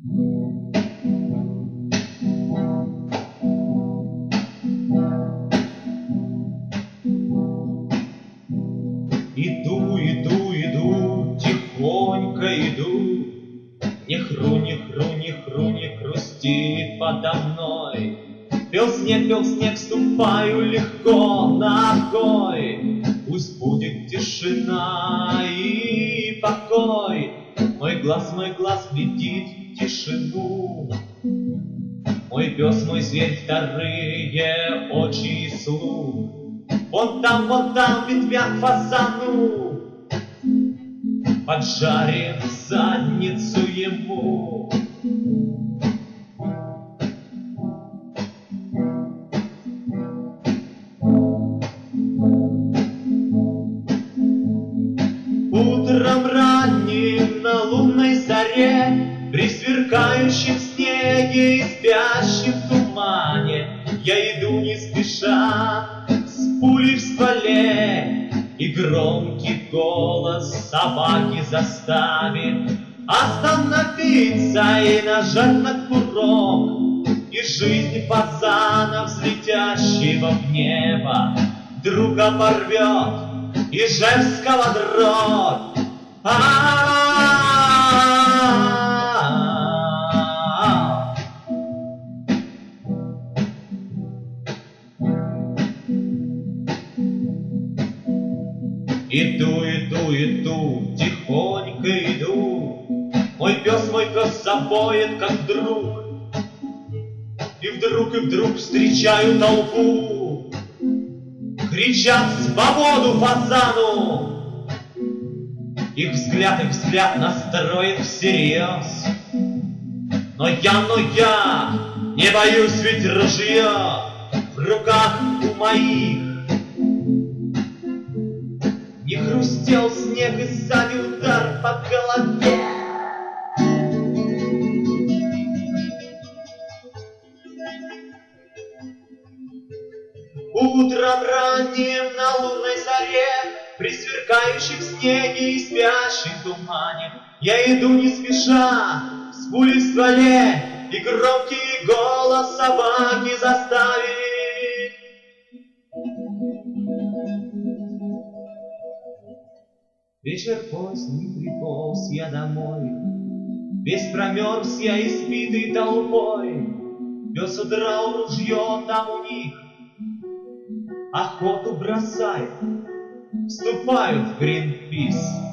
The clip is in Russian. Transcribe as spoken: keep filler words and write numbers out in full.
Иду, иду, иду, тихонько иду, не хру, не хру, не хру, не хрустит подо мной. Пел снег, пел снег, ступаю легко ногой. Пусть будет тишина и покой. Мой глаз, мой глаз глядит в тишину. Мой пес, мой зверь, вторые очи и слух. Вон там, вон там в ветвях фазану, поджарим задницу ему. Утром ранним на лунной заре, при сверкающем снеге и спящем тумане, я иду не спеша, с пулей в стволе, и громкий голос собаки заставит остановиться и нажать на курок. И жизнь фазана, взлетящего в небо, вдруг оборвет Ижевского дробь. А-а-а-а. Иду, иду, иду, тихонько иду. Мой пес, мой пес забоет, как друг. И вдруг, и вдруг встречаю толпу. Кричат свободу фазану. Их взгляд, их взгляд настроен всерьез. Но я, но я не боюсь, ведь ружье в руках у моих. Не хрустел снег и сзади удар по голове. Утром ранним на лунной заре, при сверкающем снеге и спящем тумане, я иду не спеша, с пулей в стволе, и громкий голос собаки заставит. Вечер поздний, приполз я домой, весь промерз я избитый толпой. Пес удрал, ружье там у них охоту бросает, вступают в Гринпис.